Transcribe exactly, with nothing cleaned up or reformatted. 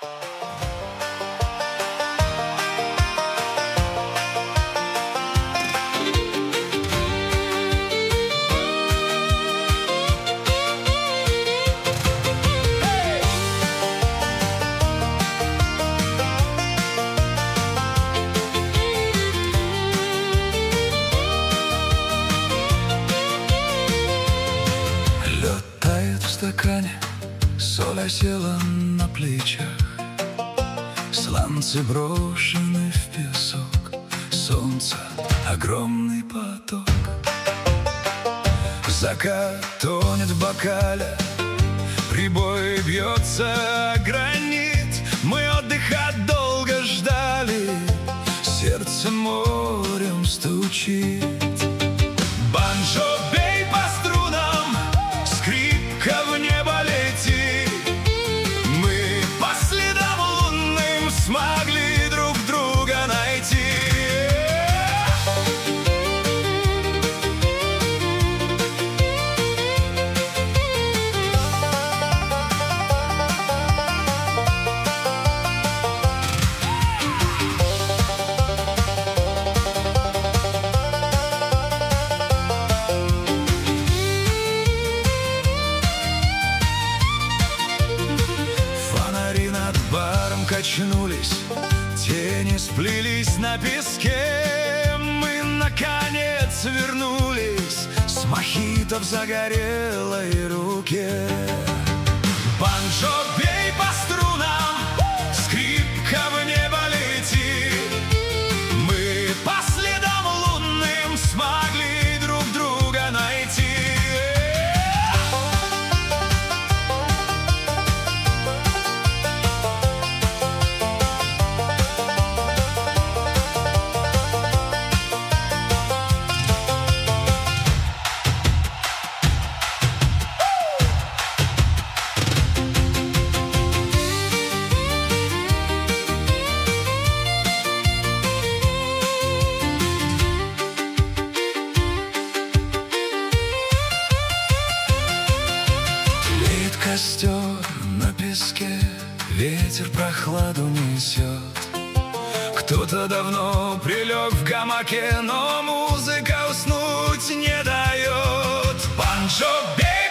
Соль осела на плечах, сланцы брошены в песок, солнца огромный поток. Закат тонет в бокале, прибой бьется о гранит. Мы отдыха долго ждали, сердце морем стучит. Банджо, бей по струнам, скрипка в небо лети. Мы по следам лунным смогли друг друга найти. Качнулись, тени сплелись на песке. Мы, наконец, вернулись с мохито в загорелой руке. Банджо, бей по струнам, скрипка в небо лети. Мы по следам лунным смогли друг друга найти. Костер на песке, ветер прохладу несет. Кто-то давно прилег в гамаке, но музыка уснуть не дает. Банджо, бей!